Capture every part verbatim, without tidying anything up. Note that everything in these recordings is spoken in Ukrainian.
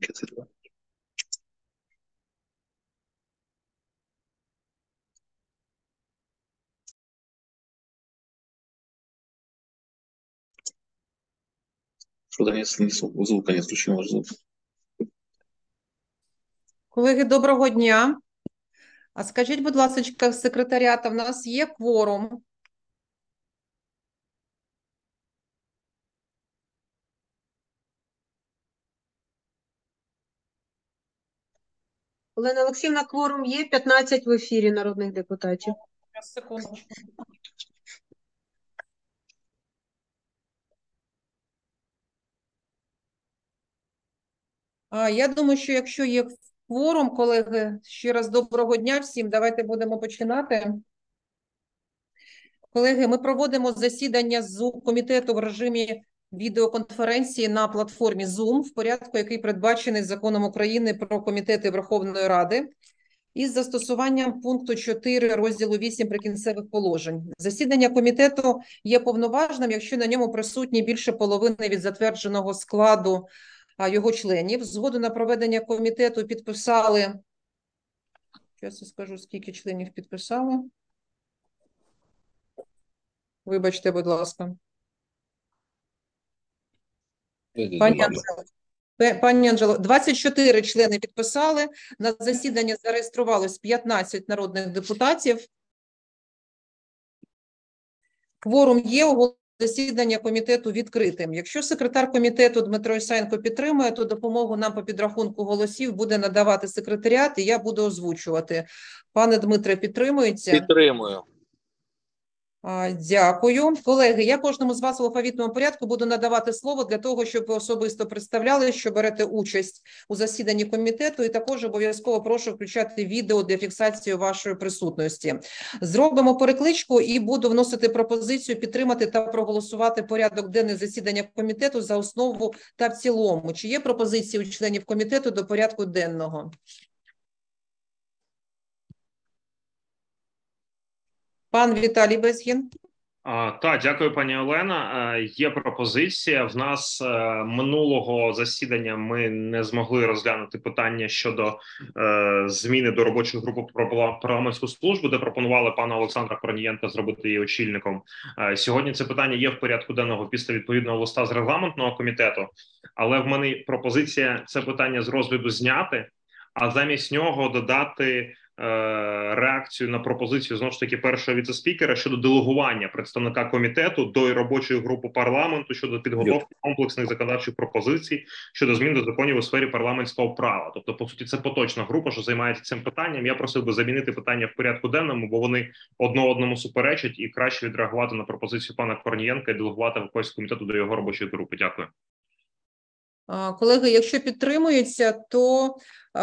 Что-то нет, звука нет, включен ваш звук. Колеги, доброго дня. А скажіть, будь ласка, секретаріата, в нас є кворум? Олена Олексіївна, кворум є, п'ятнадцять в ефірі народних депутатів. Секундочку. А, я думаю, що якщо є кворум, колеги, ще раз доброго дня всім, давайте будемо починати. Колеги, ми проводимо засідання з комітету в режимі відеоконференції на платформі Zoom в порядку, який передбачений Законом України про комітети Верховної Ради, із застосуванням пункту чотири розділу вісім Прикінцевих положень. Засідання комітету є повноважним, якщо на ньому присутні більше половини від затвердженого складу його членів. Згоду на проведення комітету підписали, зараз я скажу, скільки членів підписали. Вибачте, будь ласка. Пані Анжело, пані Анжело, двадцять чотири члени підписали. На засідання зареєструвалось п'ятнадцять народних депутатів. Кворум є, оголошую засідання комітету відкритим. Якщо секретар комітету Дмитро Ісаєнко підтримує, то допомогу нам по підрахунку голосів буде надавати секретаріат, і я буду озвучувати. Пане Дмитре, підтримується? Підтримую. Дякую. Колеги, я кожному з вас в алфавітному порядку буду надавати слово для того, щоб ви особисто представляли, що берете участь у засіданні комітету, і також обов'язково прошу включати відео для фіксації вашої присутності. Зробимо перекличку і буду вносити пропозицію підтримати та проголосувати порядок денний засідання комітету за основу та в цілому. Чи є пропозиції у членів комітету до порядку денного? Пан Віталій Безгін. А, так, дякую, пані Олена. Є пропозиція. В нас минулого засідання ми не змогли розглянути питання щодо е, зміни до робочої групи про парламентську службу, де пропонували пана Олександра Корнієнка зробити її очільником. Е, сьогодні це питання є в порядку денного після відповідного листа з регламентного комітету, але в мене пропозиція це питання з розгляду зняти, а замість нього додати реакцію на пропозицію, знову ж таки, першого віце-спікера щодо делегування представника комітету до робочої групи парламенту щодо підготовки комплексних законодавчих пропозицій щодо змін до законів у сфері парламентського права. Тобто, по суті, це поточна група, що займається цим питанням. Я просив би замінити питання в порядку денному, бо вони одно одному суперечать, і краще відреагувати на пропозицію пана Корнієнка і делегувати якогось комітету до його робочої групи. Дякую. Колеги, якщо підтримується, то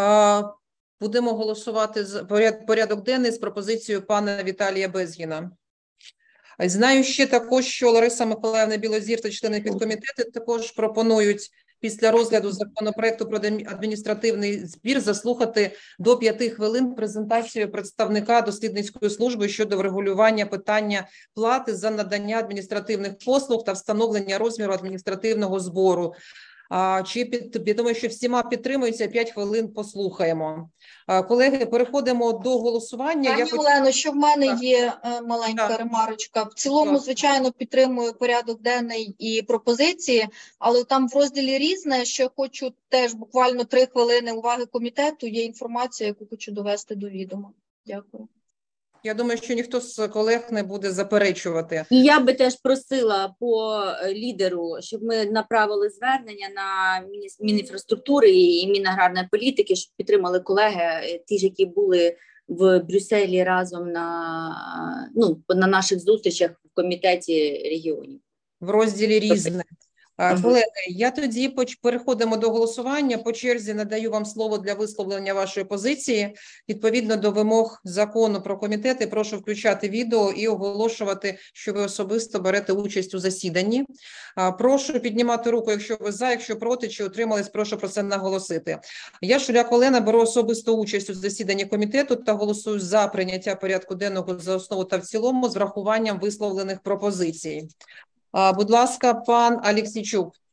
будемо голосувати за порядок денний з пропозицією пана Віталія Безгіна. Знаю ще також, що Лариса Миколаївна Білозір та члени підкомітету також пропонують після розгляду законопроекту про адміністративний збір заслухати до п'яти хвилин презентацію представника дослідницької служби щодо врегулювання питання плати за надання адміністративних послуг та встановлення розміру адміністративного збору. А, чи під, я думаю, що всіма підтримується, п'ять хвилин послухаємо. А, колеги, переходимо до голосування. Пані Я... Олено, що в мене так. є е, маленька так. ремарочка. В цілому, так. звичайно, підтримую порядок денний і пропозиції, але там в розділі «Різне», що хочу теж буквально три хвилини уваги комітету, є інформація, яку хочу довести до відома. Дякую. Я думаю, що ніхто з колег не буде заперечувати. І я би теж просила по лідеру, щоб ми направили звернення на Мінінфраструктури і Мінаграрної політики, щоб підтримали колеги, ті ж, які були в Брюсселі разом на, ну, на наших зустрічах в комітеті регіонів. В розділі «Різне». Колеги, я тоді переходимо до голосування. По черзі надаю вам слово для висловлення вашої позиції. Відповідно до вимог закону про комітети, прошу включати відео і оголошувати, що ви особисто берете участь у засіданні. Прошу піднімати руку, якщо ви за, якщо проти, чи утримались, прошу про це наголосити. Я, Шуляк Олена, беру особисту участь у засіданні комітету та голосую за прийняття порядку денного за основу та в цілому з врахуванням висловлених пропозицій. Будь ласка, пан Аліксійчук.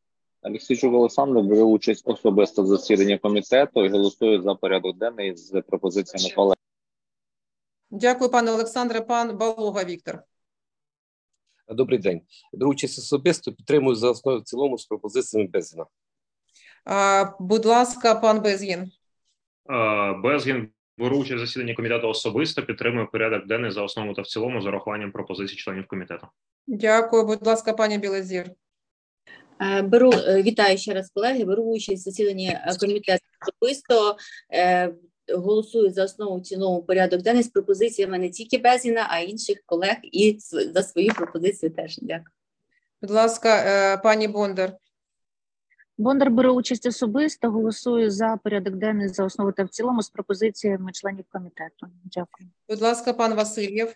Алексійчук Олександр бере участь особисто в засіданні комітету і голосує за порядок денний з пропозиціями колег. Дякую, пане Олександре. Пан Балога Віктор. Добрий день. Беру участь особисто, підтримую за основу в цілому з пропозиціями Безгіна. А, будь ласка, пан Безгін. Е, Безгін, беру участь в засіданні комітету особисто, підтримую порядок денний за основу та в цілому з урахуванням пропозицій членів комітету. Дякую. Будь ласка, пані Білозір. Е, Беру, е, вітаю ще раз, колеги. Беру участь в засіданні е, комітету особисто. Е, Голосую за основу в цілому порядок денний з пропозиціями не тільки Безгіна, а й інших колег і св- за свої пропозиції теж. Дякую. Будь ласка, е, пані Бондар. Бондар бере участь особисто, голосую за порядок денний за основу та в цілому з пропозиціями членів комітету. Дякую. Будь ласка, пан Васильєв.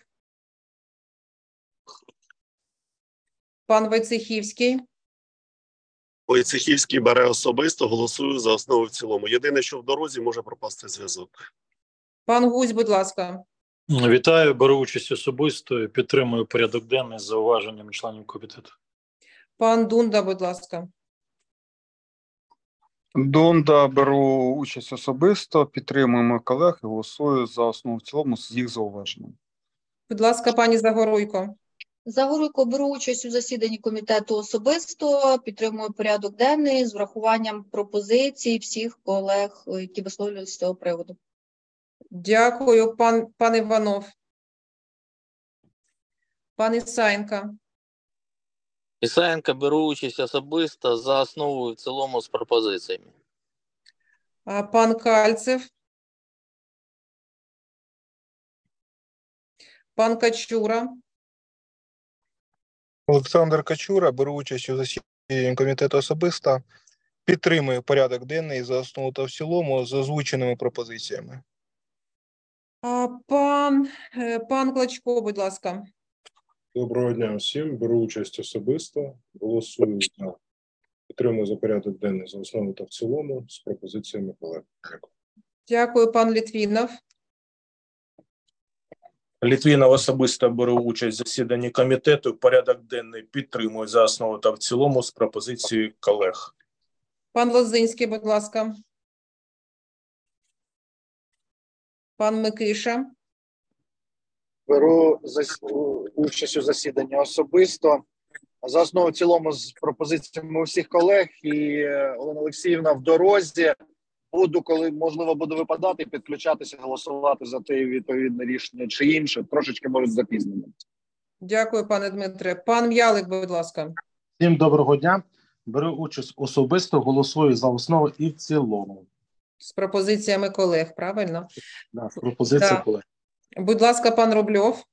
Пан Войцехівський. Войцехівський бере особисто, голосую за основу в цілому. Єдине, що в дорозі може пропасти зв'язок. Пан Гузь, будь ласка. Вітаю, беру участь особисто і підтримую порядок денний з зауваженням членів комітету. Пан Дунда, будь ласка. Дунда, беру участь особисто, підтримуємо колег і голосую за основу в цілому з їх зауваженням. Будь ласка, пані Загоруйко. Загоруйко, беру участь у засіданні комітету особисто, підтримую порядок денний з врахуванням пропозицій всіх колег, які висловлювалися з цього приводу. Дякую, пан, пан Іванов. Пан Ісаєнко. Ісаєнко, беру участь особисто за основу і в цілому з пропозиціями. А, пан Кальцев. Пан Качура. Олександр Качура, беру участь у засіданні комітету особисто, підтримую порядок денний за основу та в цілому з озвученими пропозиціями. А, пан, е, пан Клочко, будь ласка. Доброго дня всім. Беру участь особисто, голосую за, підтримую за порядок денний за основу та в цілому з пропозиціями колег. Дякую. Дякую, пан Літвінов. Літвінов особисто беру участь в засіданні комітету. Порядок денний підтримую за основу та в цілому з пропозицією колег. Пан Лозинський, будь ласка. Пан Микиша. Беру участь у засіданні особисто. За основу в цілому з пропозиціями усіх колег. І Олена Олексіївна в дорозі. Буду, коли можливо буду випадати, підключатися, голосувати за те відповідне рішення чи інше. Трошечки можуть запізнено. Дякую, пане Дмитре. Пан М'ялик, будь ласка. Всім доброго дня. Беру участь особисто, голосую за основу і в цілому. З пропозиціями колег, правильно? Да, пропозиція Да. колег. Будь ласка, пан Рубльов.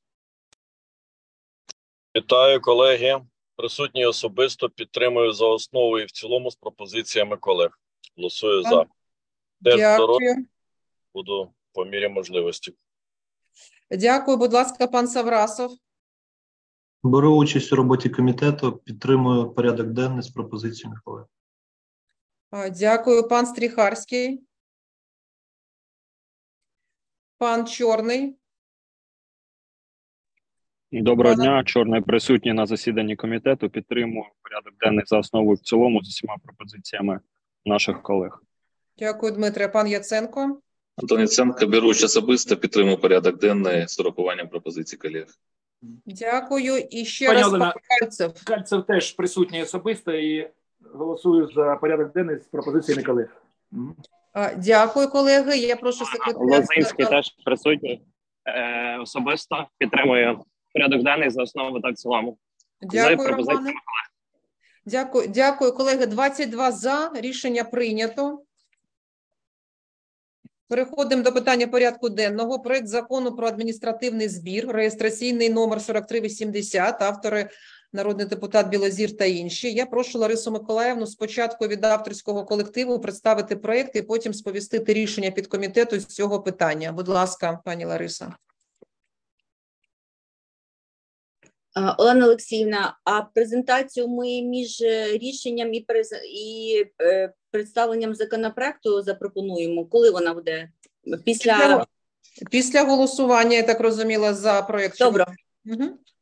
Вітаю, колеги. Присутній особисто, підтримую за основу і в цілому з пропозиціями колег. Голосую Пан... за. Теж Дякую. здоров'я, буду по мірі можливості. Дякую, будь ласка, пан Саврасов. Беру участь у роботі комітету, підтримую порядок денний з пропозиціями колег. А, Дякую, пан Стріхарський. Пан Чорний. Доброго Пане- дня, Чорний присутній на засіданні комітету. Підтримую порядок денний за основу і в цілому з усіма пропозиціями наших колег. Дякую, Дмитре. Пан Яценко. Антон Яценко, беру участь особисто, підтримую порядок денний з урахуванням пропозицій колег. Дякую. І ще Пані раз Олена, пан Кальцев. Кальцев теж присутній особисто і голосую за порядок денний з пропозиціями колег. Мгм. А, Дякую, колеги. Я прошу секретаря. Лозинський теж присутній е, особисто, підтримує порядок денний за основу та в цілому. За Дякую, пропозиціями Романе. Дякую, дякую, колеги. двадцять два за. Рішення прийнято. Переходимо до питання порядку денного. Проект закону про адміністративний збір, реєстраційний номер сорок три вісімдесят, автори народний депутат Білозір та інші. Я прошу Ларису Миколаївну спочатку від авторського колективу представити проект і потім сповістити рішення підкомітету з цього питання. Будь ласка, пані Лариса. Е, Олена Олексіївна, а презентацію ми між е, рішенням і, през- і е, представленням законопроекту запропонуємо? Коли вона буде? Після... Після, після голосування, я так розуміла, за проект. Добре. Угу.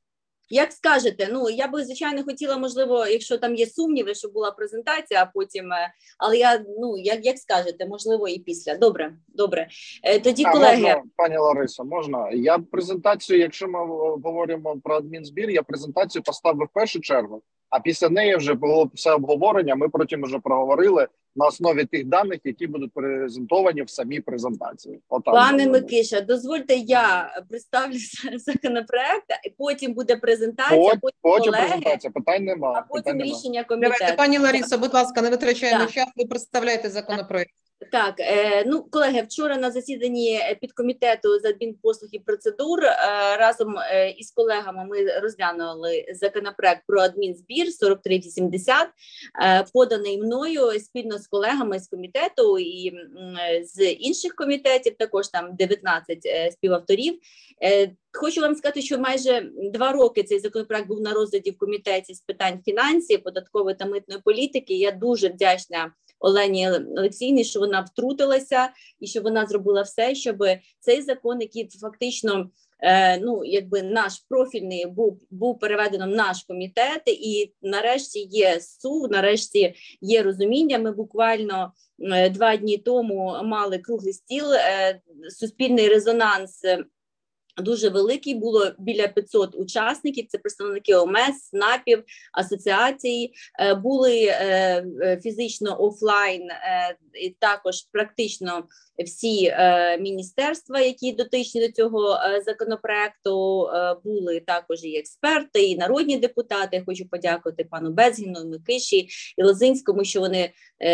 Як скажете, ну я би звичайно хотіла, можливо, якщо там є сумніви, щоб була презентація, а потім, але я ну як, як скажете, можливо, і після. Добре, добре. Тоді, а, колеги, можна, пані Ларисо, можна. Я презентацію, якщо ми говоримо про адмінзбір, я презентацію поставив в першу чергу, а після неї вже було все обговорення. Ми потім вже проговорили на основі тих даних, які будуть презентовані в самій презентації. Отак, пане добре. Микиша, дозвольте, я представлю законопроект, і потім буде презентація, Потім, потім, потім колеги, презентація, питань нема. а потім питань рішення нема. комітету. Давайте, пані Ларисо, будь ласка, не витрачаємо Так. час, ви представляєте законопроект. Так, е, ну, колеги, вчора на засіданні підкомітету з адмінпослуг і процедур е, разом е, із колегами ми розглянули законопроект про адмінзбір сорок три вісімдесят, е, поданий мною спільно з колегами з комітету і м, з інших комітетів, також там дев'ятнадцять е, співавторів. Е, Хочу вам сказати, що майже два роки цей законопроект був на розгляді в комітеті з питань фінансів, податкової та митної політики. Я дуже вдячна Олені Олексіївні, що вона втрутилася і що вона зробила все, щоб цей закон, який фактично е, ну, якби наш профільний, був, був переведено в наш комітет, і нарешті є сув, нарешті є розуміння. Ми буквально е, два дні тому мали круглий стіл, е, суспільний резонанс дуже великий, було біля п'ятсот учасників, це представники О М С, СНАПів, асоціацій, були фізично офлайн, і також практично всі міністерства, які дотичні до цього законопроекту, були також і експерти, і народні депутати. Хочу подякувати пану Безгіну, Микиші і Лозинському, що вони,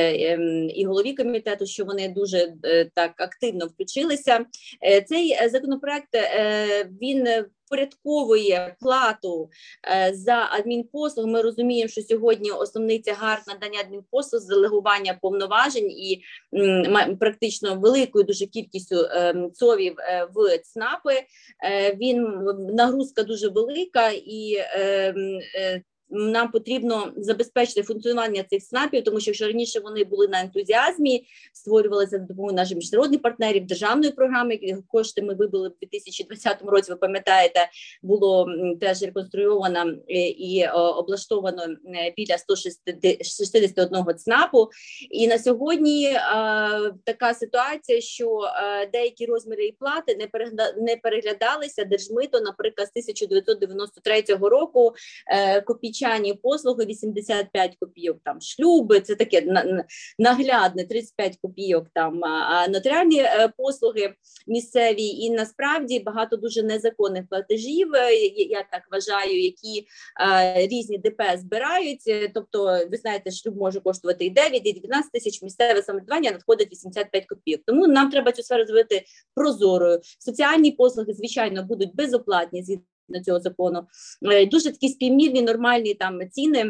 і голові комітету, що вони дуже так активно включилися. Цей законопроект, він впорядковує плату за адмінпослуг. Ми розуміємо, що сьогодні основний тягар надання адмінпослуг з делегування повноважень і м, практично великою дуже кількістю е, ЦОВів е, в ЦНАПи. Е, він нагрузка дуже велика і е, е, нам потрібно забезпечити функціонування цих СНАПів, тому що якщо раніше вони були на ентузіазмі, створювалися за допомогою наших міжнародних партнерів, державної програми, кошти ми вибили в дві тисячі двадцятому році, ви пам'ятаєте, було теж реконструйовано і облаштовано біля сто шістдесят один ЦНАПу. І на сьогодні е, така ситуація, що е, деякі розміри і плати не, перегля... не переглядалися. Держмито, наприклад, з тисяча дев'ятсот дев'яносто третього року е, копійчані послуги вісімдесят п'ять копійок, там шлюби, це таке на, наглядне, тридцять п'ять копійок, там а нотаріальні е, послуги місцеві, і насправді багато дуже незаконних платежів, я так вважаю, які е, різні Д П збирають, тобто, ви знаєте, шлюб може коштувати і дев'ять, і дев'ятнадцять тисяч, місцеве самоврядування надходить вісімдесят п'ять копійок. Тому нам треба цю сферу зробити прозорою. Соціальні послуги, звичайно, будуть безоплатні згідно цього закону. Дуже такі співмірні, нормальні там ціни,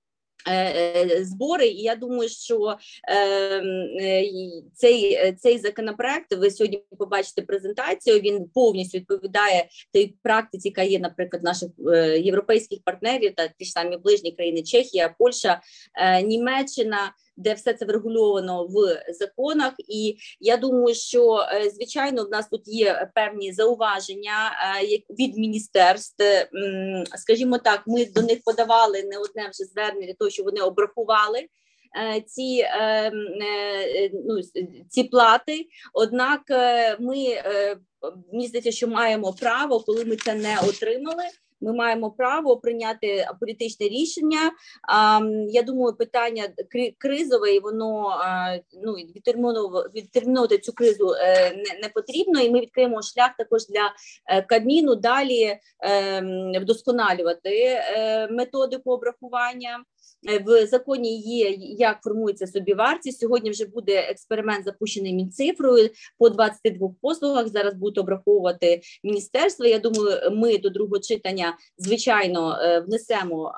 збори, і я думаю, що е, цей, цей законопроект, ви сьогодні побачите презентацію, він повністю відповідає тій практиці, яка є, наприклад, наших е, європейських партнерів, та ті ж самі ближні країни, Чехія, Польща, е, Німеччина, де все це врегульовано в законах. І я думаю, що, звичайно, в нас тут є певні зауваження від міністерств. Скажімо так, ми до них подавали не одне вже звернення для того, щоб вони обрахували ці, ну, ці плати. Однак ми, мені здається, що маємо право, коли ми це не отримали, ми маємо право прийняти політичне рішення. Я думаю, питання кризове, і воно, ну, відтермінувати цю кризу не, не потрібно, і ми відкриємо шлях також для Кабміну далі вдосконалювати методику обрахування. В законі є, як формується собівартість. Сьогодні вже буде експеримент запущений Мінцифрою по двадцяти двох послугах. Зараз будуть обраховувати міністерство. Я думаю, ми до другого читання, звичайно, внесемо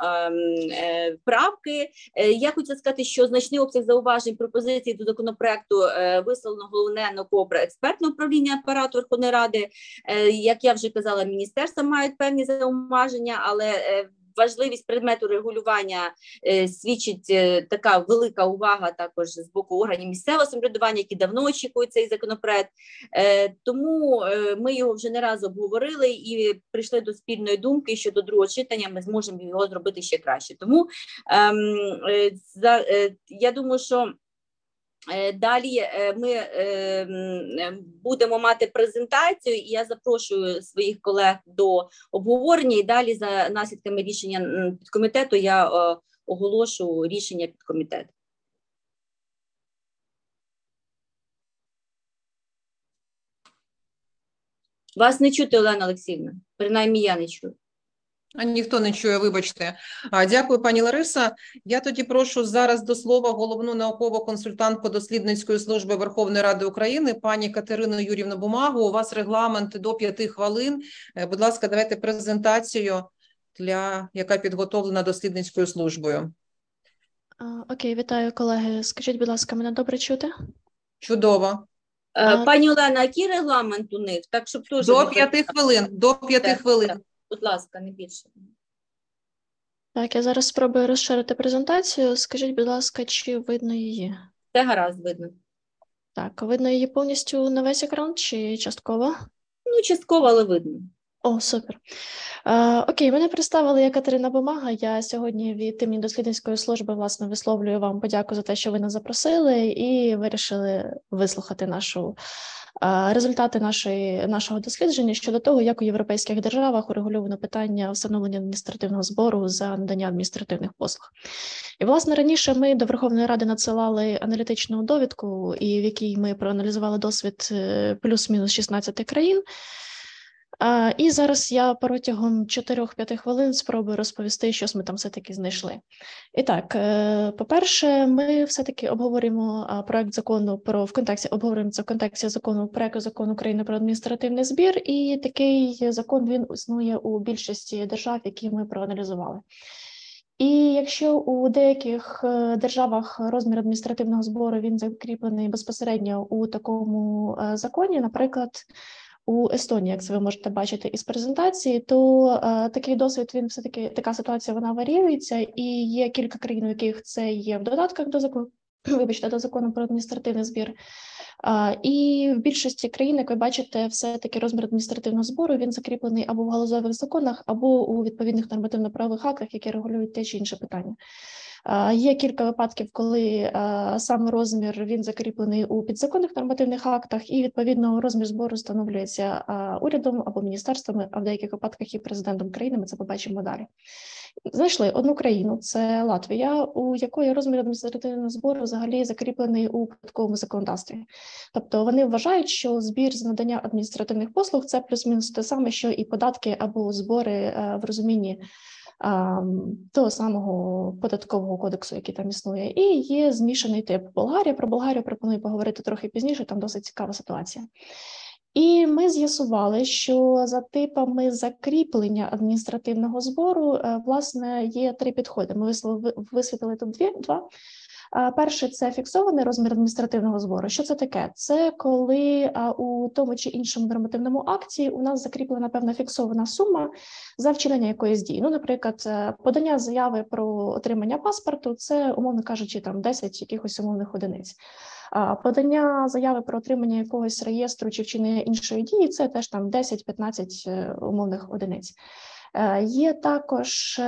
правки. Я хочу сказати, що значний обсяг зауважень пропозицій до законопроекту висловлено головне науково-експертне управління апарату Верховної Ради. Як я вже казала, міністерства мають певні зауваження, але важливість предмету регулювання е, свідчить е, така велика увага також з боку органів місцевого самоврядування, які давно очікують цей законопроект. Е, тому е, ми його вже не раз обговорили і прийшли до спільної думки, що до другого читання ми зможемо його зробити ще краще. Тому е, е, за, е, я думаю, що далі ми будемо мати презентацію, і я запрошую своїх колег до обговорення, і далі за наслідками рішення підкомітету я оголошу рішення підкомітету. Вас не чути, Олена Олексіївна, принаймні я не чую. А ніхто не чує, вибачте. А, дякую, пані Лариса. Я тоді прошу зараз до слова головну наукову консультантку Дослідницької служби Верховної Ради України, пані Катерину Юріївну Бумагу. У вас регламент до п'яти хвилин. Будь ласка, давайте презентацію, для, яка підготовлена Дослідницькою службою. А, окей, вітаю, колеги. Скажіть, будь ласка, мене добре чути? Чудово. А, пані Олена, який регламент у них? Так, щоб теж до п'яти хвилин, до п'яти хвилин. Будь ласка, не більше. Так, я зараз спробую розширити презентацію. Скажіть, будь ласка, чи видно її? Це гаразд видно. Так, видно її повністю на весь екран чи частково? Ну, частково, але видно. О, супер. Е, окей, мене представили я Катерина Бумага. Я сьогодні від імені Дослідницької служби, власне, висловлюю вам подяку за те, що ви нас запросили і вирішили вислухати нашу результати нашої, нашого дослідження щодо того, як у європейських державах урегульовано питання встановлення адміністративного збору за надання адміністративних послуг. І, власне, раніше ми до Верховної Ради надсилали аналітичну довідку, і в якій ми проаналізували досвід плюс-мінус шістнадцяти країн. І зараз я протягом чотирьох-п'яти хвилин спробую розповісти, що ми там все-таки знайшли. І так, по-перше, ми все-таки обговорюємо проект закону про в контексті обговорюємо це в контексті закону проекту закону України про адміністративний збір, і такий закон він існує у більшості держав, які ми проаналізували. І якщо у деяких державах розмір адміністративного збору він закріплений безпосередньо у такому законі, наприклад, у Естонії, як це ви можете бачити із презентації, то е, такий досвід, він все-таки, така ситуація, вона варіюється, і є кілька країн, у яких це є в додатках до закону, вибачте, до закону про адміністративний збір. Е, і в більшості країн, як ви бачите, все-таки розмір адміністративного збору, він закріплений або в галузевих законах, або у відповідних нормативно-правових актах, які регулюють те чи інше питання. Uh, є кілька випадків, коли uh, сам розмір він закріплений у підзаконних нормативних актах, і відповідно розмір збору встановлюється uh, урядом або міністерствами, а в деяких випадках і президентом країни. Ми це побачимо далі. Знайшли одну країну, це Латвія, у якої розмір адміністративного збору взагалі закріплений у податковому законодавстві. Тобто вони вважають, що збір з надання адміністративних послуг – це плюс-мінус те саме, що і податки або збори uh, в розумінні того самого податкового кодексу, який там існує, і є змішаний тип Болгарія. Про Болгарію пропоную поговорити трохи пізніше, там досить цікава ситуація. І ми з'ясували, що за типами закріплення адміністративного збору, власне, є три підходи. Ми висвітлили тут дві, два. Перше – це фіксований розмір адміністративного збору. Що це таке? Це коли у тому чи іншому нормативному акті у нас закріплена певна фіксована сума за вчинення якоїсь дії. Ну, наприклад, подання заяви про отримання паспорту – це, умовно кажучи, там десять якихось умовних одиниць. Подання заяви про отримання якогось реєстру чи вчинення іншої дії – це теж там десять-п'ятнадцять умовних одиниць. Є також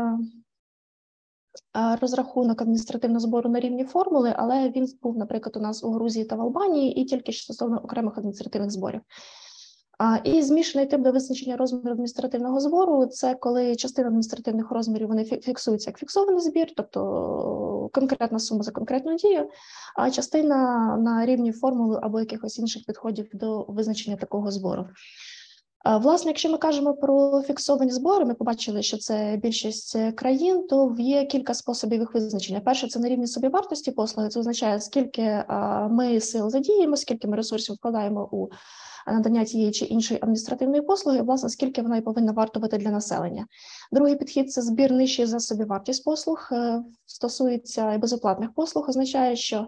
розрахунок адміністративного збору на рівні формули, але він був, наприклад, у нас у Грузії та в Албанії і тільки стосовно окремих адміністративних зборів. І змішаний тип до визначення розміру адміністративного збору – це коли частина адміністративних розмірів вони фіксуються як фіксований збір, тобто конкретна сума за конкретну дію, а частина на рівні формули або якихось інших підходів до визначення такого збору. Власне, якщо ми кажемо про фіксовані збори, ми побачили, що це більшість країн, то є кілька способів їх визначення. Перше – це на рівні собівартості послуги, це означає, скільки ми сил задіємо, скільки ми ресурсів вкладаємо у надання тієї чи іншої адміністративної послуги, власне, скільки вона і повинна вартувати для населення. Другий підхід – це збір нижчий за собівартість послуг, стосується і безоплатних послуг, означає, що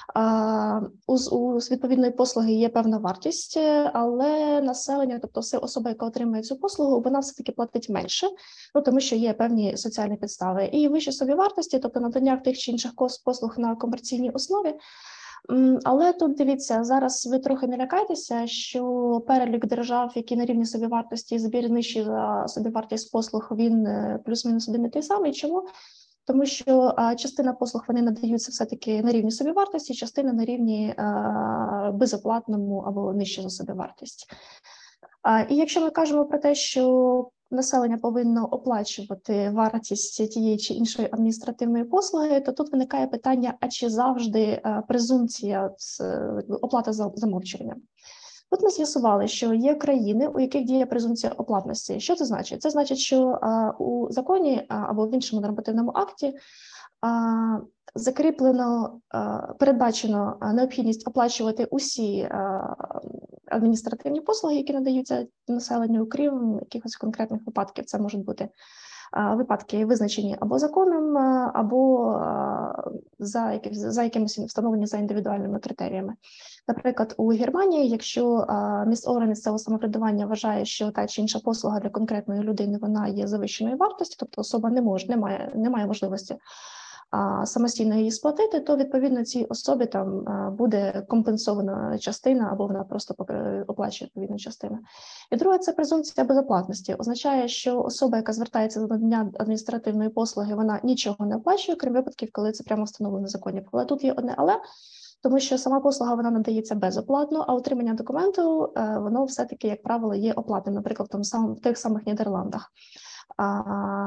А, у, у відповідної послуги є певна вартість, але населення, тобто все особа, яка отримує цю послугу, вона все-таки платить менше, ну, тому що є певні соціальні підстави. І вище собівартості, тобто надання тих чи інших послуг на комерційній основі. Але тут, дивіться, зараз ви трохи не лякайтеся, що перелік держав, які на рівні собівартості збір нижчий за собівартість послуг, він плюс-мінус один і той самий. Чому? Тому що а, частина послуг вони надаються все-таки на рівні собівартості, частина на рівні а, безоплатному або нижче за собівартість. А, і якщо ми кажемо про те, що населення повинно оплачувати вартість тієї чи іншої адміністративної послуги, то тут виникає питання, а чи завжди а, презумпція оплата за замовчуванням. Тут ми з'ясували, що є країни, у яких діє презумпція оплатності. Що це значить? Це значить, що а, у законі а, або в іншому нормативному акті а, закріплено, а, передбачено необхідність оплачувати усі а, адміністративні послуги, які надаються населенню, окрім якихось конкретних випадків. Це можуть бути а, випадки, визначені або законом, а, або а, за, яких, за якимось встановлені за індивідуальними критеріями. Наприклад, у Германії, якщо а, міст орган місцевого самоврядування вважає, що та чи інша послуга для конкретної людини вона є завищеною вартості, тобто особа не може, не має, не має можливості а, самостійно її сплатити, то відповідно цій особі там а, буде компенсована частина або вона просто оплачує відповідну частину. І друге, це презумпція безоплатності. Означає, що особа, яка звертається до надання адміністративної послуги, вона нічого не оплачує, крім випадків, коли це прямо встановлено законів. Але тут є одне але. Тому що сама послуга вона надається безоплатно, а отримання документу воно все-таки, як правило, є оплатним, наприклад, в, тому сам, в тих самих Нідерландах. А,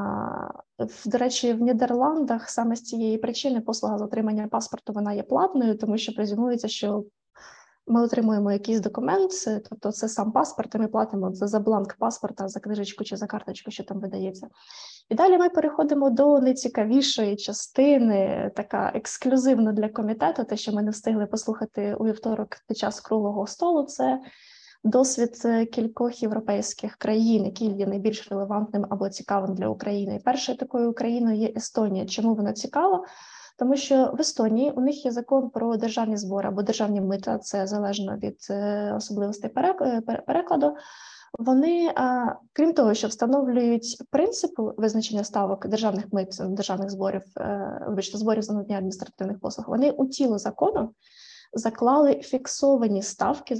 до речі, в Нідерландах саме з цієї причини послуга з отримання паспорту вона є платною, тому що презюмується, що ми отримуємо якийсь документ, тобто це сам паспорт, і ми платимо за, за бланк паспорта, за книжечку чи за карточку, що там видається. І далі ми переходимо до найцікавішої частини, така ексклюзивна для комітету, те, що ми не встигли послухати у вівторок під час круглого столу, це досвід кількох європейських країн, який є найбільш релевантним або цікавим для України. Першою такою Україною є Естонія. Чому вона цікава? Тому що в Естонії у них є закон про державні збори або державні мита, це залежно від особливостей перекладу. Вони, крім того, що встановлюють принцип визначення ставок державних мит, державних зборів, вибачте, зборів за надання адміністративних послуг, вони у тіло закону заклали фіксовані ставки.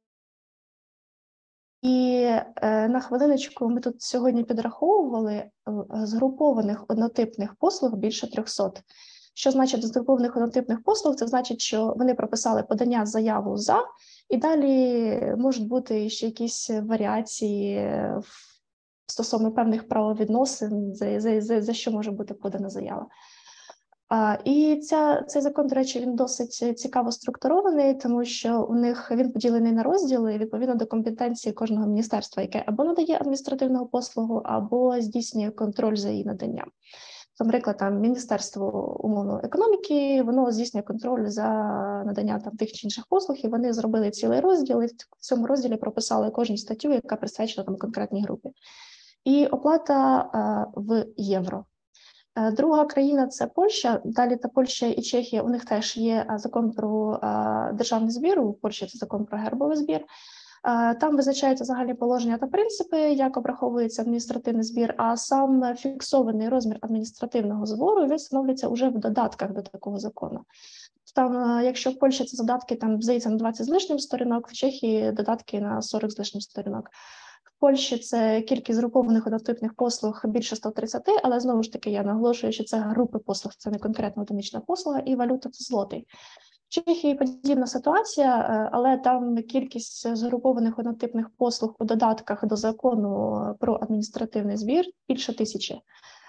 І на хвилиночку ми тут сьогодні підраховували згрупованих однотипних послуг більше трьохсот. Що значить згрупованих однотипних послуг? Це значить, що вони прописали подання заяву за, і далі можуть бути ще якісь варіації стосовно певних правовідносин, за, за, за, за що може бути подана заява. А, і ця, цей закон, до речі, він досить цікаво структурований, тому що у них він поділений на розділи відповідно до компетенції кожного міністерства, яке або надає адміністративну послугу, або здійснює контроль за її наданням. Наприклад, там Міністерство умовно економіки, воно здійснює контроль за надання там тих чи інших послуг, і вони зробили цілий розділ, і в цьому розділі прописали кожну статтю, яка присвячена там конкретній групі. І оплата а, в євро. Друга країна – це Польща. Далі та Польща і Чехія, у них теж є закон про а, державний збір, у Польщі це закон про гербовий збір. Там визначаються загальні положення та принципи, як обраховується адміністративний збір, а сам фіксований розмір адміністративного збору він встановлюється вже в додатках до такого закону. Там, якщо в Польщі це задатки, там, здається, на двадцять з лишнім сторінок, в Чехії додатки на сорок з лишнім сторінок. В Польщі це кількість згрупованих однотипних послуг більше ста тридцяти, але знову ж таки я наголошую, що це групи послуг, це не конкретно одинична послуга, і валюта – це злотий. В Чехії подібна ситуація, але там кількість згрупованих однотипних послуг у додатках до закону про адміністративний збір більше тисячі.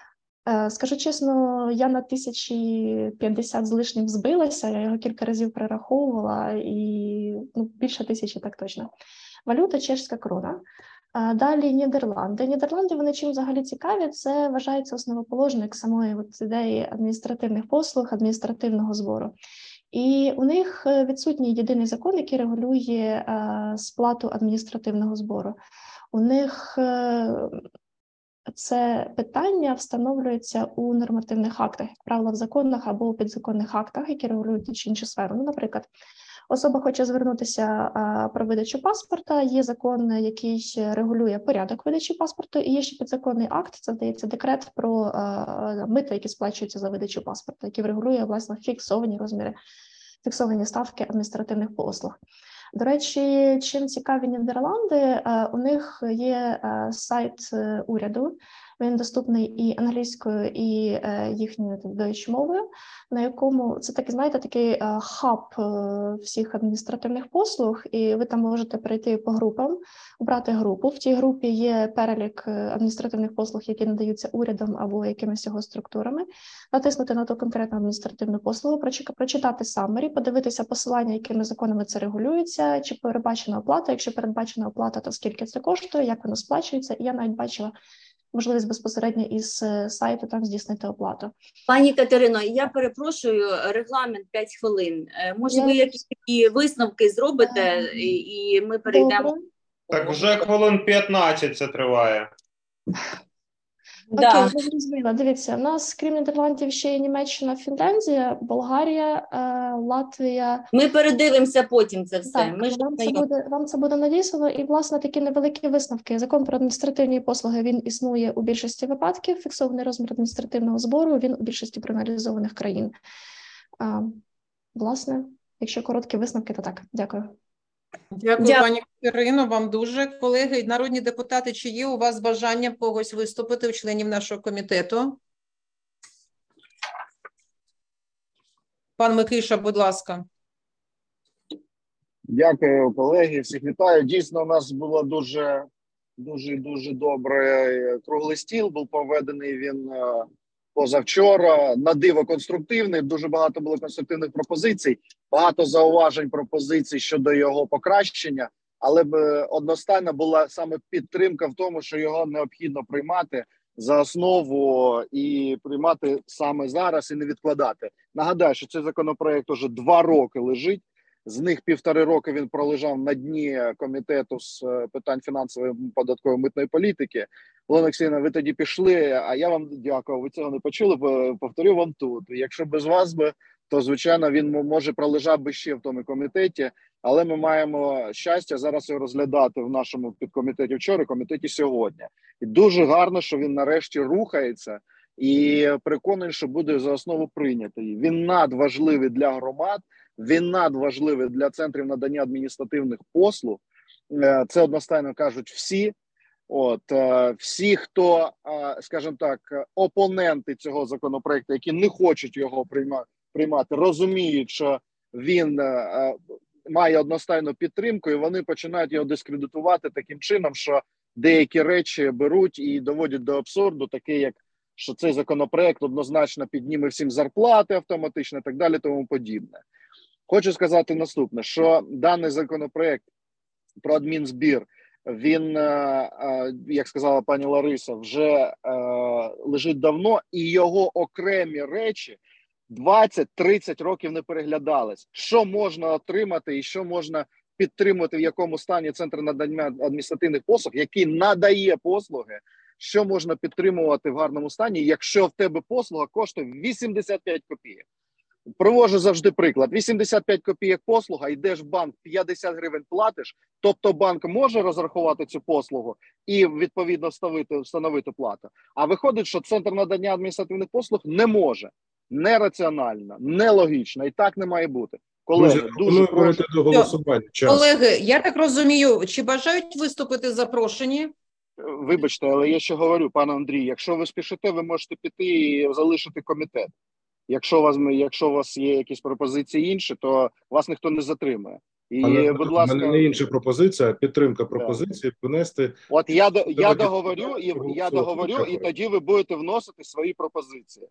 Скажу чесно, я на тисячі п'ятдесят з лишнім збилася, я його кілька разів перераховувала, і ну, більше тисячі так точно. Валюта – чешська крона. Далі Нідерланди. Нідерланди, вони чим взагалі цікаві, це вважається основоположник самої от ідеї адміністративних послуг, адміністративного збору. І у них відсутній єдиний закон, який регулює а, сплату адміністративного збору. У них це питання встановлюється у нормативних актах, як правило, в законах або у підзаконних актах, які регулюють ті чи інші сфери. Ну, наприклад, особа хоче звернутися а, про видачу паспорта, є закон, який регулює порядок видачі паспорту, і є ще підзаконний акт, це, здається, декрет про а, мито, які сплачуються за видачу паспорта, який регулює, власне, фіксовані розміри, фіксовані ставки адміністративних послуг. До речі, чим цікаві Нідерланди, у них є сайт уряду, він доступний і англійською, і їхньою deutsche мовою, на якому це такий, знаєте, такий хаб всіх адміністративних послуг, і ви там можете перейти по групам, обрати групу. В тій групі є перелік адміністративних послуг, які надаються урядом або якимись його структурами, натиснути на ту конкретну адміністративну послугу, прочитати самері, подивитися посилання, якими законами це регулюється, чи передбачена оплата, якщо передбачена оплата, то скільки це коштує, як воно сплачується, і я навіть бачила можливість безпосередньо із сайту там здійснити оплату. Пані Катерино, я перепрошую, регламент п'ять хвилин. Може, я... ви якісь такі висновки зробите, і ми перейдемо? Добре. Так вже хвилин п'ятнадцять це триває. Окей, я зрозуміла. Дивіться, у нас, крім Нідерландів, ще є Німеччина, Фінляндія, Болгарія, Латвія. Ми передивимося потім це все. Так, Ми ж вам, це буде, вам це буде надіслано, і, власне, такі невеликі висновки. Закон про адміністративні послуги, він існує у більшості випадків, фіксований розмір адміністративного збору, він у більшості проаналізованих країн. А, власне, якщо короткі висновки, то так. Дякую. Дякую, Дякую, пані Катерино, вам дуже. Колеги, народні депутати, чи є у вас бажання когось виступити у членів нашого комітету? Пан Микиша, будь ласка. Дякую, колеги, всіх вітаю. Дійсно, у нас було дуже, дуже, дуже добре круглий стіл, був проведений він позавчора, на диво конструктивний, дуже багато було конструктивних пропозицій, багато зауважень, пропозицій щодо його покращення, але б одностайно була саме підтримка в тому, що його необхідно приймати за основу і приймати саме зараз і не відкладати. Нагадаю, що цей законопроект уже два роки лежить, з них півтори роки він пролежав на дні комітету з питань фінансової, податкової, митної політики. Олена Олексіївна, ви тоді пішли, а я вам дякую, ви цього не почули, повторю вам тут. Якщо без вас би, то, звичайно, він, може, пролежав би ще в тому комітеті, але ми маємо щастя зараз його розглядати в нашому підкомітеті вчора, комітеті сьогодні. І дуже гарно, що він нарешті рухається і переконаний, що буде за основу прийнятий. Він надважливий для громад, він надважливий для центрів надання адміністративних послуг. Це одностайно кажуть всі. От, всі, хто, скажімо так, опоненти цього законопроекту, які не хочуть його приймати, розуміють, що він має одностайну підтримку, і вони починають його дискредитувати таким чином, що деякі речі беруть і доводять до абсурду, таке як, що цей законопроект однозначно підніме всім зарплати автоматично і так далі, тому подібне. Хочу сказати наступне, що даний законопроект про адмінзбір, він, як сказала пані Лариса, вже лежить давно, і його окремі речі двадцять-тридцять років не переглядались. Що можна отримати і що можна підтримувати, в якому стані Центр надання адміністративних послуг, який надає послуги, що можна підтримувати в гарному стані, якщо в тебе послуга коштує вісімдесят п'ять копійок. Привожу завжди приклад. вісімдесят п'ять копійок послуга, йдеш в банк, п'ятдесят гривень платиш, тобто банк може розрахувати цю послугу і відповідно встановити, встановити плату. А виходить, що Центр надання адміністративних послуг не може. Нераціонально, нелогічно, і так не має бути. Колеги, Друзі, дуже прошу. до голосування. Час. Колеги, я так розумію, чи бажають виступити запрошені? Вибачте, але я ще говорю, пане Андрій, якщо ви спішите, ви можете піти і залишити комітет. Якщо у вас, якщо у вас є якісь пропозиції інші, то вас ніхто не затримає. І, але, будь ласка, в мене не інша пропозиція, а підтримка пропозиції внести. От я до я договорю і я договорю, і тоді ви будете вносити свої пропозиції.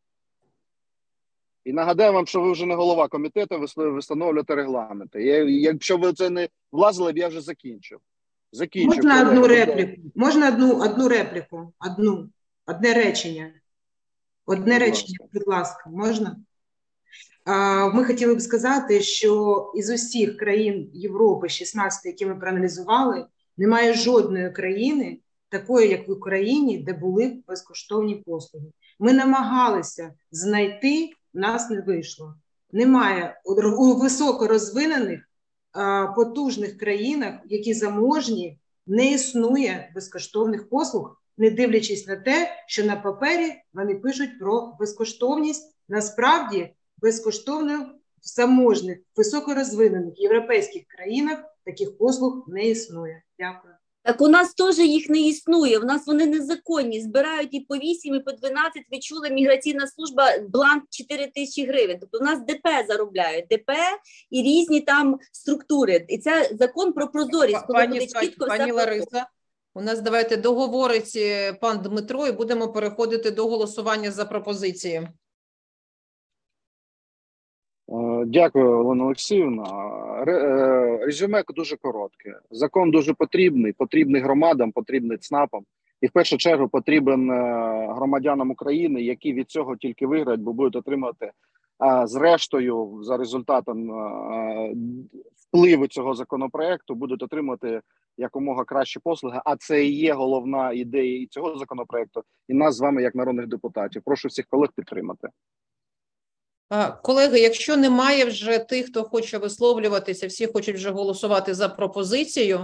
І нагадаю вам, що ви вже не голова комітету, ви встановлюєте регламенти. Я, якщо ви це не влазили, я вже закінчив. Закінчив. Можна колеги. одну репліку? Можна одну, одну репліку? Одну. Одне речення. Одне будь речення, ласка. Будь ласка, можна? А, ми хотіли б сказати, що із усіх країн Європи, шістнадцяти, які ми проаналізували, немає жодної країни, такої, як в Україні, де були безкоштовні послуги. Ми намагалися знайти, в нас не вийшло. Немає у високорозвинених, потужних країнах, які заможні, не існує безкоштовних послуг, не дивлячись на те, що на папері вони пишуть про безкоштовність. Насправді, безкоштовно в заможних, високорозвинених європейських країнах таких послуг не існує. Дякую. Так у нас теж їх не існує, у нас вони незаконні, збирають і по вісім, і по дванадцять, ви чули, міграційна служба, бланк чотири тисячі гривень. Тобто у нас ДП заробляють, ДП і різні там структури. І це закон про прозорість, коли Пані, буде чітко пані все Лариса, у нас давайте договорить пан Дмитро і будемо переходити до голосування за пропозиції. Дякую, Олена Олексіївна. Резюме дуже коротке. Закон дуже потрібний, потрібний громадам, потрібний ЦНАПам. І в першу чергу потрібен громадянам України, які від цього тільки виграють, бо будуть отримати зрештою за результатом впливу цього законопроекту, будуть отримати якомога кращі послуги. А це і є головна ідея і цього законопроекту, і нас з вами, як народних депутатів. Прошу всіх колег підтримати. Колеги, якщо немає вже тих, хто хоче висловлюватися, всі хочуть вже голосувати за пропозицію.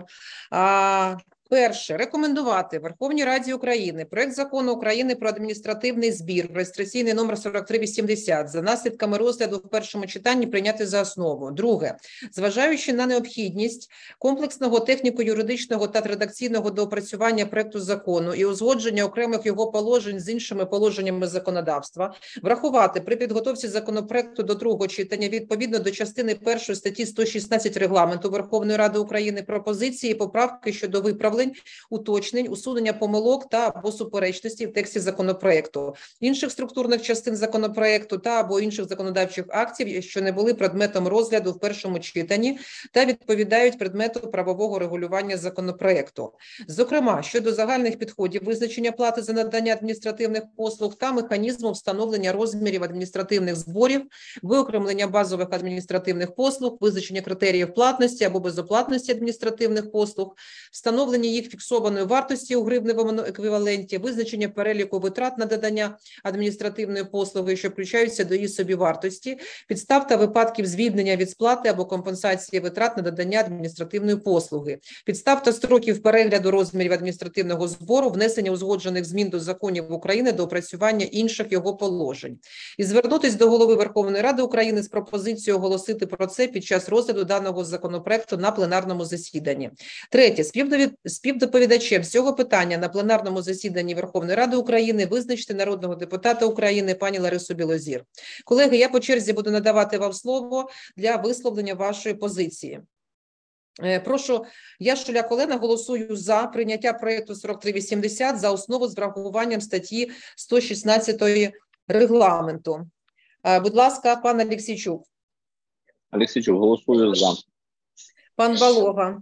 Перше, рекомендувати Верховній Раді України проект Закону України про адміністративний збір, реєстраційний номер сорок три вісімдесят, за наслідками розгляду в першому читанні прийняти за основу. Друге, зважаючи на необхідність комплексного техніко-юридичного та редакційного доопрацювання проекту закону і узгодження окремих його положень з іншими положеннями законодавства, врахувати при підготовці законопроекту до другого читання відповідно до частини першої статті сто шістнадцять Регламенту Верховної Ради України пропозиції і поправки щодо виправлень, уточнень, усунення помилок та або суперечності в тексті законопроекту, інших структурних частин законопроекту та або інших законодавчих актів, що не були предметом розгляду в першому читанні та відповідають предмету правового регулювання законопроекту. Зокрема, щодо загальних підходів визначення плати за надання адміністративних послуг та механізму встановлення розмірів адміністративних зборів, виокремлення базових адміністративних послуг, визначення критеріїв платності або безоплатності адміністративних послуг, встановлення їх фіксованої вартості у гривневому еквіваленті, визначення переліку витрат на надання адміністративної послуги, що включаються до її собівартості, підстав та випадків звільнення від сплати або компенсації витрат на надання адміністративної послуги, підстав та строків перегляду розмірів адміністративного збору, внесення узгоджених змін до законів України до опрацювання інших його положень. І звернутися до Голови Верховної Ради України з пропозицією оголосити про це під час розгляду даного законопроекту на пленарному засіданні. Третє. Співдоповідачем з цього питання на пленарному засіданні Верховної Ради України визначити народного депутата України пані Ларису Білозір. Колеги, я по черзі буду надавати вам слово для висловлення вашої позиції. Прошу, я, Шуляк Олена, голосую за прийняття проєкту сорок три вісімдесят за основу з врахуванням статті сто шістнадцять Регламенту. Будь ласка, пан Алексійчук. Алексійчук, голосую за. Пан Балога.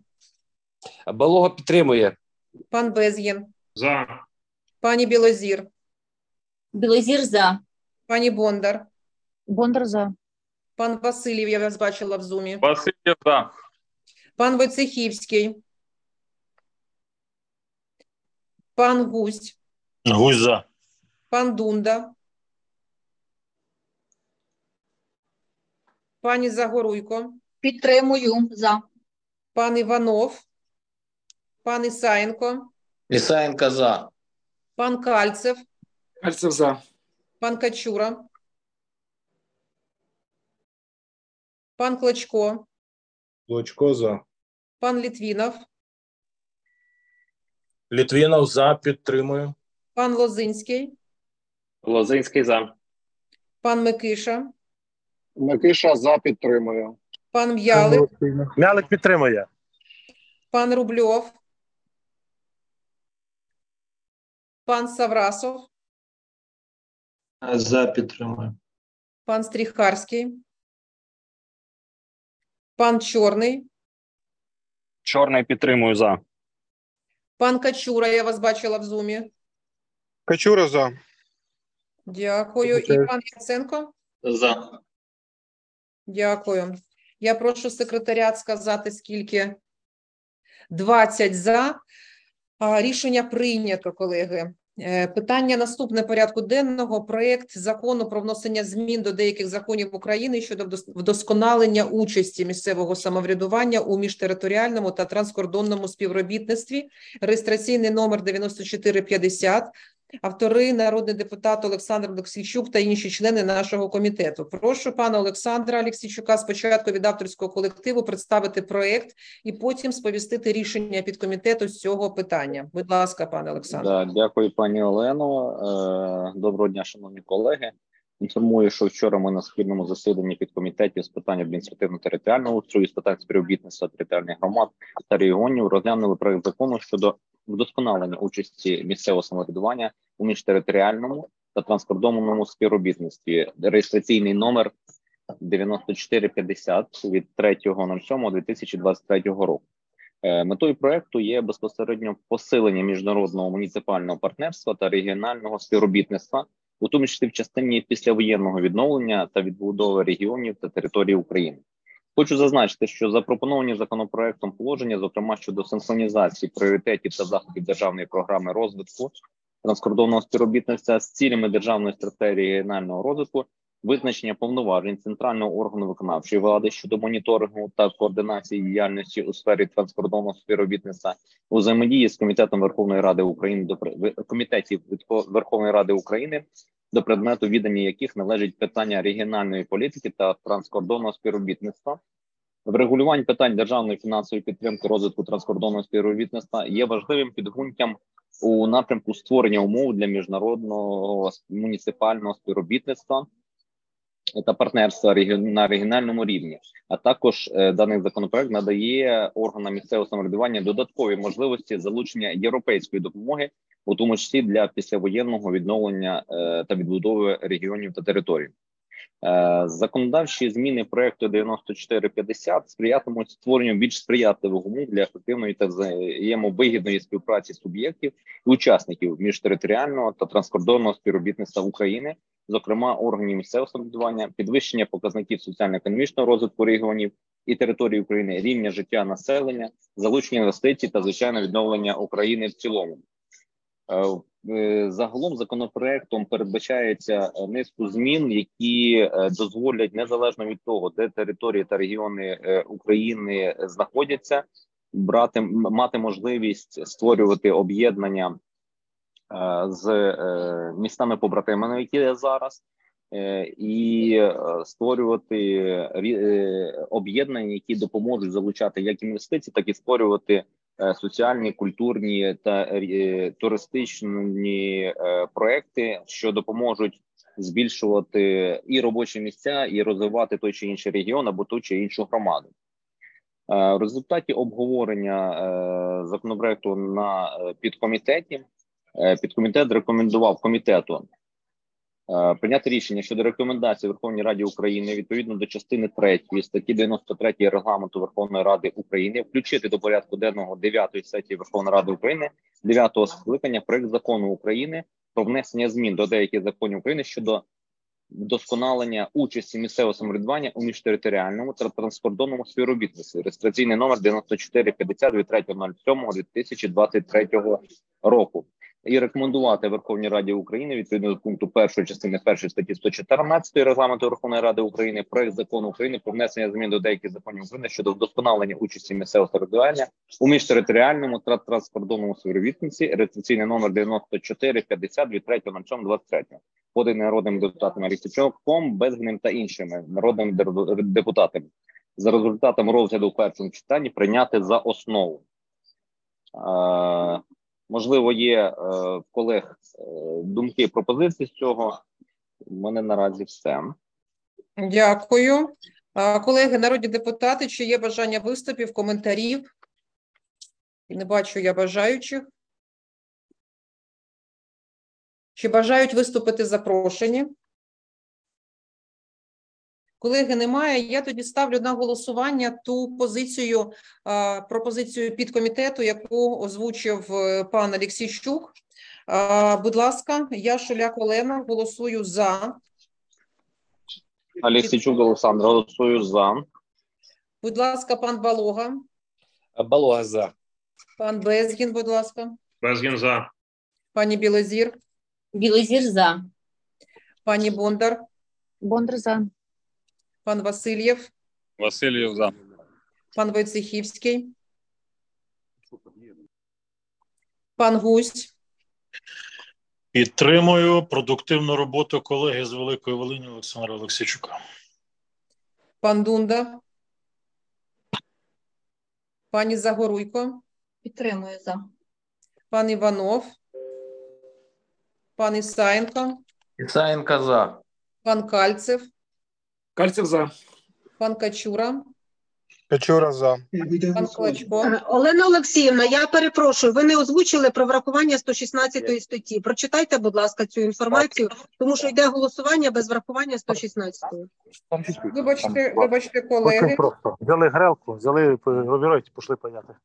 Балога підтримує. Пан Безгін. За. Пані Білозір. Білозір за. Пані Бондар. Бондар за. Пан Васильєв, я вас бачила в зумі. Васильєв за. Пан Войцехівський. Пан Гусь. Гусь за. Пан Дунда. Пані Загоруйко. Підтримую. За. Пан Іванов. Пан Ісаєнко. Ісаєнко за. Пан Кальцев. Кальцев за. Пан Качура. Пан Клочко. Клочко за. Пан Літвінов. Літвінов за, підтримую. Пан Лозинський. Лозинський за. Пан Микиша. Микиша за, підтримую. Пан М'ялик. М'ялик підтримує. Пан Рубльов. Пан Саврасов. За підтримую. Пан Стріхарський. Пан Чорний. Чорний підтримую за. Пан Качура, я вас бачила в зумі. Качура за. Дякую. І пан Яценко? За. Дякую. Я прошу секретаріат сказати, скільки. двадцять за. А, Рішення прийнято, колеги. Е, Питання наступне порядку денного. Проект закону про внесення змін до деяких законів України щодо вдос- вдосконалення участі місцевого самоврядування у міжтериторіальному та транскордонному співробітництві. Реєстраційний номер дев'яносто чотири п'ятдесят. Автори – народний депутат Олександр Олексійчук та інші члени нашого комітету. Прошу пана Олександра Олексійчука спочатку від авторського колективу представити проект і потім сповістити рішення підкомітету з цього питання. Будь ласка, пане Олександр. Да, дякую, пані Олено. Е, Доброго дня, шановні колеги. Інформую, що вчора ми на спільному засіданні підкомітетів з питань адміністративно-територіального устрою, з питань співробітництва територіальних громад та регіонів розглянули проект закону щодо вдосконалення участі місцевого самоврядування у міжтериторіальному та транскордонному співробітництві. Реєстраційний номер дев'яносто чотири п'ятдесят від третього сьомого дві тисячі двадцять третього року. Е, Метою проекту є безпосередньо посилення міжнародного муніципального партнерства та регіонального співробітництва, у тому числі в частині післявоєнного відновлення та відбудови регіонів та території України. Хочу зазначити, що запропоновані законопроектом положення, зокрема щодо синхронізації пріоритетів та заходів державної програми розвитку транскордонного співробітництва з цілями державної стратегії регіонального розвитку, визначення повноважень центрального органу виконавчої влади щодо моніторингу та координації діяльності у сфері транскордонного співробітництва, у взаємодії з Комітетом Верховної Ради України до комітетів Верховної Ради України, до предмету відання яких належить питання регіональної політики та транскордонного співробітництва. Врегулювання питань державної фінансової підтримки розвитку транскордонного співробітництва є важливим підґрунтям у напрямку створення умов для міжнародного муніципального співробітництва та партнерства на регіональному рівні. А також е, даний законопроект надає органам місцевого самоврядування додаткові можливості залучення європейської допомоги, у тому числі для післявоєнного відновлення е, та відбудови регіонів та територій. Е, законодавчі зміни проекту дев'яносто чотири п'ятдесят сприятимуть створенню більш сприятливих умов для ефективної та взаємовигідної співпраці суб'єктів і учасників міжтериторіального та транскордонного співробітництва України, зокрема органів місцевого самоврядування, підвищення показників соціально-економічного розвитку регіонів і території України, рівня життя населення, залучення інвестицій та, звичайно, відновлення України в цілому. Загалом законопроектом передбачається низку змін, які дозволять незалежно від того, де території та регіони України знаходяться, брати, мати можливість створювати об'єднання з містами-побратимами, які є зараз, і створювати об'єднання, які допоможуть залучати як інвестиції, так і створювати соціальні, культурні та туристичні проекти, що допоможуть збільшувати і робочі місця, і розвивати той чи інший регіон або ту чи іншу громаду. В результаті обговорення законопроекту на підкомітеті, підкомітет рекомендував комітету прийняти рішення щодо рекомендацій Верховній Раді України відповідно до частини третьої статті дев'яносто три Регламенту Верховної Ради України включити до порядку денного дев'ятої сесії Верховної Ради України дев'ятого скликання проект закону України про внесення змін до деяких законів України щодо вдосконалення участі місцевого самоврядування у міжтериторіальному та транскордонному співробітництві. Реєстраційний номер дев'яносто чотири п'ятдесят від третього сьомого дві тисячі двадцять третього року. І рекомендувати Верховній Раді України відповідно до пункту першої частини першої статті сто чотирнадцять Регламенту Верховної Ради України проект закону України про внесення змін до деяких законів України щодо вдосконалення участі місцевого самоврядування у міжтериторіальному та транскордонному співробітництві, реєстраційний номер дев'яносто чотири п'ятдесят від третього сьомого двадцять третього, поданий народним депутатом Олексійчуком, Безгіним та іншими народними депутатами. За результатом розгляду в першому читанні прийняти за основу. Можливо, є е, в колег е, думки, пропозиції з цього. У мене наразі все. Дякую. А, колеги, народні депутати, чи є бажання виступів, коментарів? Не бачу я бажаючих. Чи бажають виступити запрошені? Колеги, немає. Я тоді ставлю на голосування ту позицію, пропозицію підкомітету, яку озвучив пан Олексійчук. Будь ласка, я, Шуляк Олена, голосую за. Олексійчук Олександр, голосую за. Будь ласка, пан Балога. Балога за. Пан Безгін, будь ласка. Безгін за. Пані Білозір, Білозір за. пані Бондар, Бондар за. пан Васильєв, Васильєв за. пан Войцехівський, пан Гусь, Підтримую продуктивну роботу колеги з Великої Волині Олександра Олексійчука. пан Дунда, пані Загоруйко, Підтримую за. пан Іванов, пан Ісаєнко, Ісаєнко за. пан Кальцев, Кальцев за. пан Качура, Качура за. пан Клочко. Олена Олексіївна, я перепрошую, ви не озвучили про врахування сто шістнадцятої статті. Прочитайте, будь ласка, цю інформацію, тому що йде голосування без врахування сто шістнадцятої. Вибачте, вибачте, колеги. Очень просто. Взяли грелку, взяли, вибирають, пішли паяти.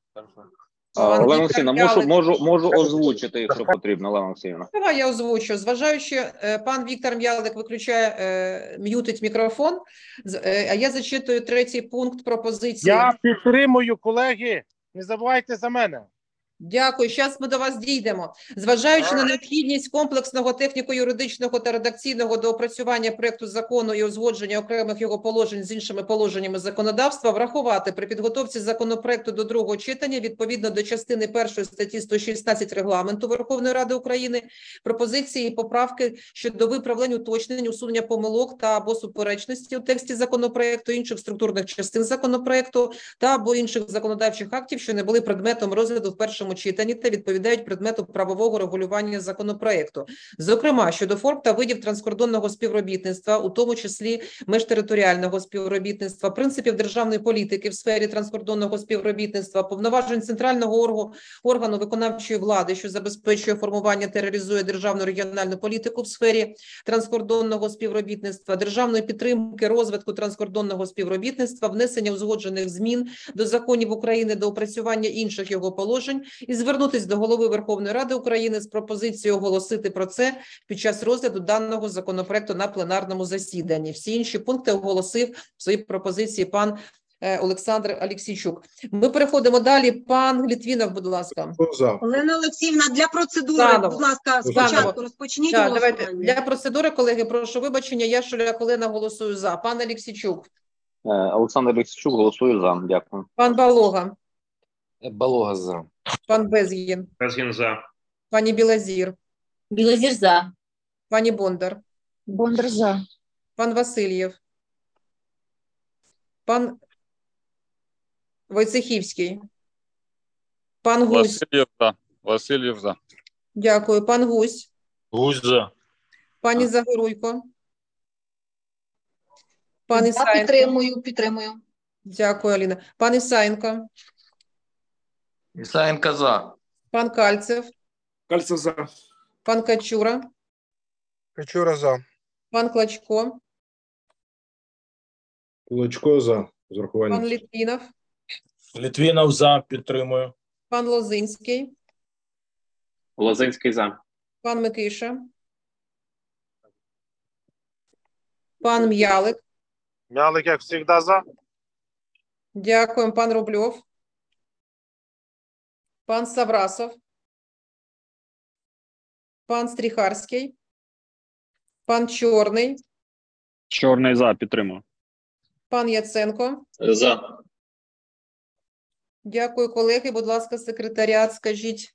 Олена Віктор Олексійовна, можу, М'ялик. можу, можу озвучити, якщо потрібно, Олена Олексійовна. Давай я озвучу. Зважаючи, е, пан Віктор М'ялик виключає, е, м'ютить мікрофон, З- е, а я зачитую третій пункт пропозиції. Я підтримую, колеги. Не забувайте за мене. Дякую. Зараз ми до вас дійдемо. Зважаючи на необхідність комплексного техніко-юридичного та редакційного доопрацювання проекту закону і узгодження окремих його положень з іншими положеннями законодавства, врахувати при підготовці законопроекту до другого читання відповідно до частини першої статті сто шістнадцять Регламенту Верховної Ради України пропозиції і поправки щодо виправлень, уточнень, усунення помилок та або суперечності у тексті законопроекту, інших структурних частин законопроекту та або інших законодавчих актів, що не були предметом розгляду в першому читанні та відповідають предмету правового регулювання законопроекту. Зокрема, щодо форм та видів транскордонного співробітництва, у тому числі межтериторіального співробітництва, принципів державної політики в сфері транскордонного співробітництва, повноважень центрального органу, органу виконавчої влади, що забезпечує формування та реалізує державну регіональну політику в сфері транскордонного співробітництва, державної підтримки розвитку транскордонного співробітництва, внесення узгоджених змін до законів України, до опрацювання інших його положень і звернутись до Голови Верховної Ради України з пропозицією оголосити про це під час розгляду даного законопроекту на пленарному засіданні. Всі інші пункти оголосив в своїй пропозиції пан е, Олександр Алексійчук. Ми переходимо далі. Пан Літвінов, будь ласка. Олена Олексіївна, для процедури, Заново. будь ласка, Заново. спочатку розпочніть Так, голосування. давайте. Для процедури, колеги, прошу вибачення, я Шуляк Олена голосую за. Пан Алексійчук. Е, Олександр Олексійчук, голосую за. Дякую. Пан Балога. Балога за. Пан Безгін. Безгін за. Пані Білозір. Білозір за. Пані Бондар. Бондар за. Пан Васильєв. Пан Войцехівський. Пан Гусь. Васильєв за. Васильєв за. Дякую. Пан Гусь. Гусь за. Пані Загоруйко. Пан Я Ісаєнко. підтримую, підтримую. Дякую, Аліна. Пан Ісаєнко. Ісаєнко за. Пан Кальцев. Кальцев за. Пан Качура. Качура за. Пан Клочко. Клочко за. З Пан урахуванням. Літвінов. Літвінов за. Підтримую. Пан Лозинський. Лозинський за. Пан Микиша. Пан М'ялик. Мялик, як завжди, за. Дякуємо. Пан Рубльов. Пан Саврасов. Пан Стріхарський. Пан Чорний. Чорний за, підтримую. Пан Яценко. За. Дякую, колеги. Будь ласка, секретаріат, скажіть.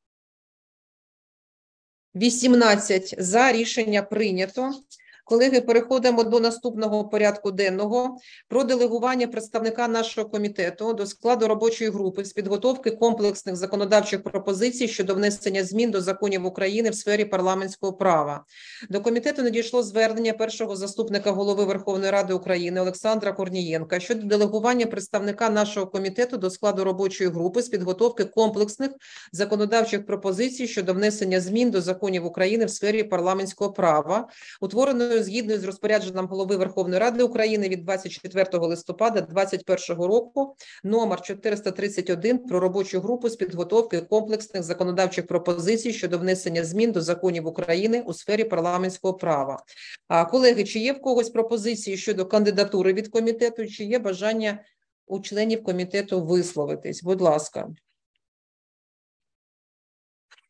вісімнадцять за. Рішення прийнято. Колеги, переходимо до наступного порядку денного про делегування представника нашого комітету до складу робочої групи з підготовки комплексних законодавчих пропозицій щодо внесення змін до законів України в сфері парламентського права. До комітету надійшло звернення першого заступника голови Верховної Ради України Олександра Корнієнка щодо делегування представника нашого комітету до складу робочої групи з підготовки комплексних законодавчих пропозицій щодо внесення змін до законів України в сфері парламентського права, утвореної згідно з розпорядженням голови Верховної Ради України від двадцять четвертого листопада двадцять першого року номер чотириста тридцять один про робочу групу з підготовки комплексних законодавчих пропозицій щодо внесення змін до законів України у сфері парламентського права. А, колеги, чи є в когось пропозиції щодо кандидатури від комітету, чи є бажання у членів комітету висловитись? Будь ласка.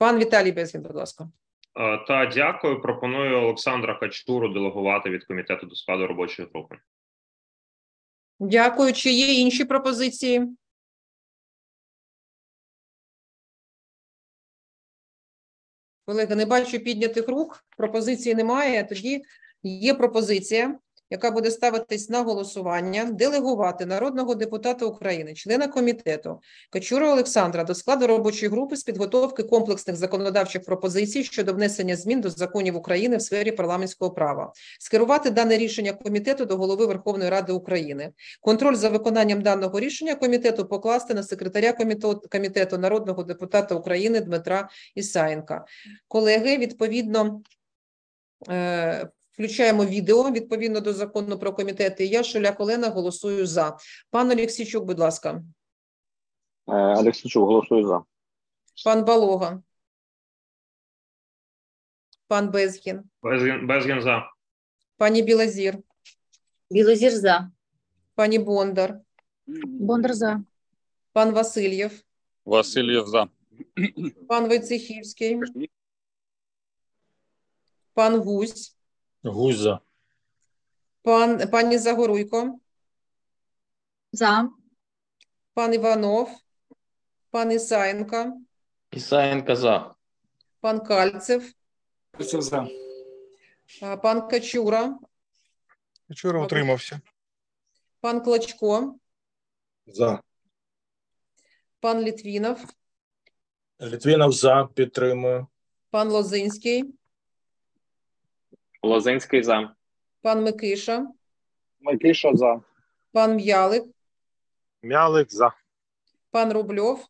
Пан Віталій Безгін, будь ласка. Е, Та дякую. Пропоную Олександра Качуру делегувати від комітету до складу робочої групи. Дякую. Чи є інші пропозиції? Колеги, не бачу піднятих рук, пропозиції немає, тоді є пропозиція, яка буде ставитись на голосування, делегувати народного депутата України, члена комітету Качуру Олександра до складу робочої групи з підготовки комплексних законодавчих пропозицій щодо внесення змін до законів України в сфері парламентського права, скерувати дане рішення комітету до Голови Верховної Ради України. Контроль за виконанням даного рішення комітету покласти на секретаря комітету, комітету народного депутата України Дмитра Ісаєнка. Колеги, відповідно, е включаємо відео відповідно до закону про комітети. Я, Шуляк Олена, голосую за. Пан Олексійчук, будь ласка. Олексійчук, голосую за. Пан Балога. Пан Безгін. Безгін, Безгін за. Пані Білозір. Білозір за. Пані Бондар. Бондар за. Пан Васильєв. Васильєв за. Пан Войцехівський. Пан Гусь. Гусь за. Пан, пані Загоруйко. За. Пан Іванов. Пан Ісаєнко. Ісаєнко за. Пан Кальцев. Кальцев за. А, Пан Качура. Качура утримався. Пан Клочко. За. Пан Літвінов. Літвінов за, підтримую. Пан Лозинський. Лозинський за. Пан Микиша. Микиша за. Пан М'ялик. М'ялик за. Пан Рубльов.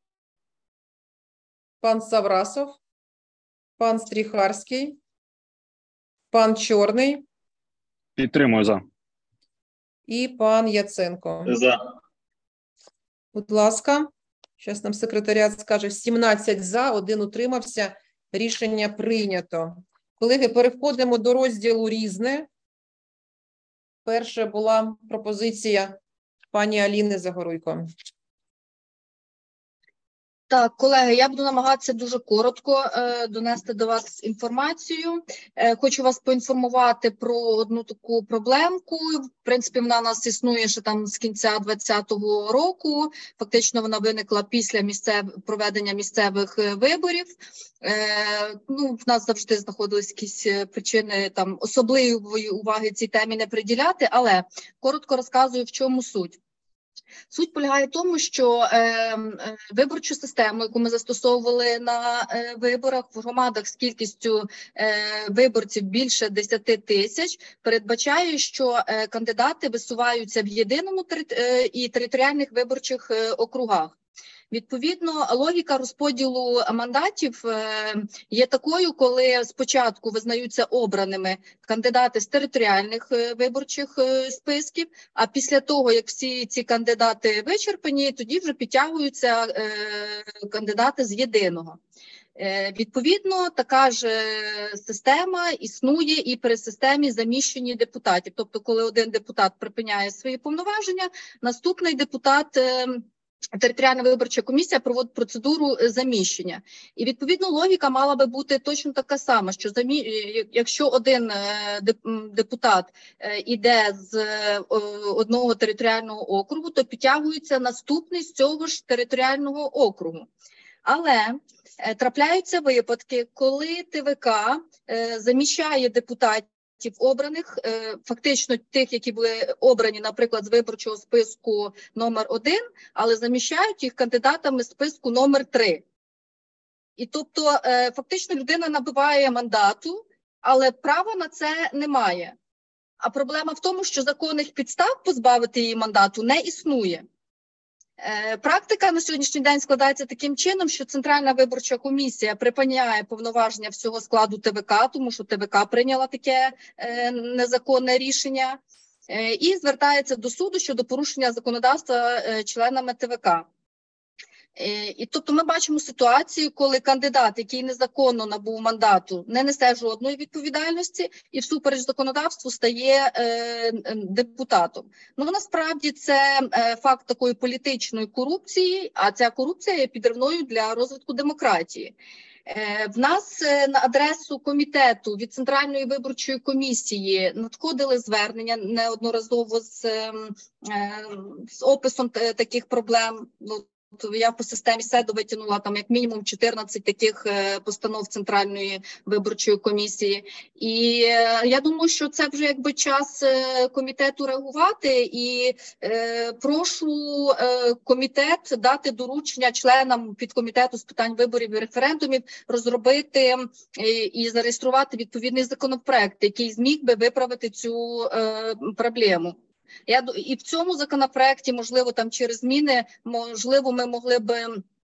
Пан Саврасов. Пан Стріхарський. Пан Чорний. Підтримую за. І пан Яценко. За. Будь ласка. Зараз нам секретаріат скаже сімнадцять за, один утримався. Рішення прийнято. Колеги, переходимо до розділу «Різне». Перша була пропозиція пані Аліни Загоруйко. Так, колеги, я буду намагатися дуже коротко е, донести до вас інформацію. Е, хочу вас поінформувати про одну таку проблемку. В принципі, вона у нас існує ще там з кінця двадцятого року. Фактично вона виникла після місцев... проведення місцевих виборів. Е, ну, в нас завжди знаходились якісь причини там особливої уваги цій темі не приділяти, але коротко розказую, в чому суть. Суть полягає в тому, що е, е, виборчу систему, яку ми застосовували на е, виборах в громадах з кількістю е, виборців більше десяти тисяч, передбачає, що е, кандидати висуваються в єдиному тери, е, і територіальних виборчих е, округах. Відповідно, логіка розподілу мандатів є такою, коли спочатку визнаються обраними кандидати з територіальних виборчих списків, а після того, як всі ці кандидати вичерпані, тоді вже підтягуються кандидати з єдиного. Відповідно, така ж система існує і при системі заміщення депутатів. Тобто, коли один депутат припиняє свої повноваження, наступний депутат... Територіальна виборча комісія проводить процедуру заміщення. І, відповідно, логіка мала би бути точно така сама, що замі... якщо один депутат іде з одного територіального округу, то підтягується наступний з цього ж територіального округу. Але трапляються випадки, коли ТВК заміщає депутатів, обраних, фактично тих, які були обрані, наприклад, з виборчого списку номер один, але заміщають їх кандидатами з списку номер три. І тобто, фактично, людина набиває мандату, але права на це немає. А проблема в тому, що законних підстав позбавити її мандату не існує. Практика на сьогоднішній день складається таким чином, що Центральна виборча комісія припиняє повноваження всього складу ТВК, тому що ТВК прийняла таке е, незаконне рішення, е, і звертається до суду щодо порушення законодавства е, членами ТВК. Е, і тобто ми бачимо ситуацію, коли кандидат, який незаконно набув мандату, не несе жодної відповідальності і всупереч законодавству стає е, депутатом. Ну, насправді це е, факт такої політичної корупції, а ця корупція є підривною для розвитку демократії. В нас на адресу комітету від Центральної виборчої комісії надходили звернення неодноразово з, з описом таких проблем. Я по системі СЕДО витягнула там як мінімум чотирнадцять таких постанов Центральної виборчої комісії. І я думаю, що це вже якби час комітету реагувати. І е, прошу е, комітет дати доручення членам підкомітету з питань виборів і референдумів розробити і, і зареєструвати відповідний законопроект, який зміг би виправити цю е, проблему. Я і в цьому законопроекті, можливо, там через зміни, можливо, ми могли би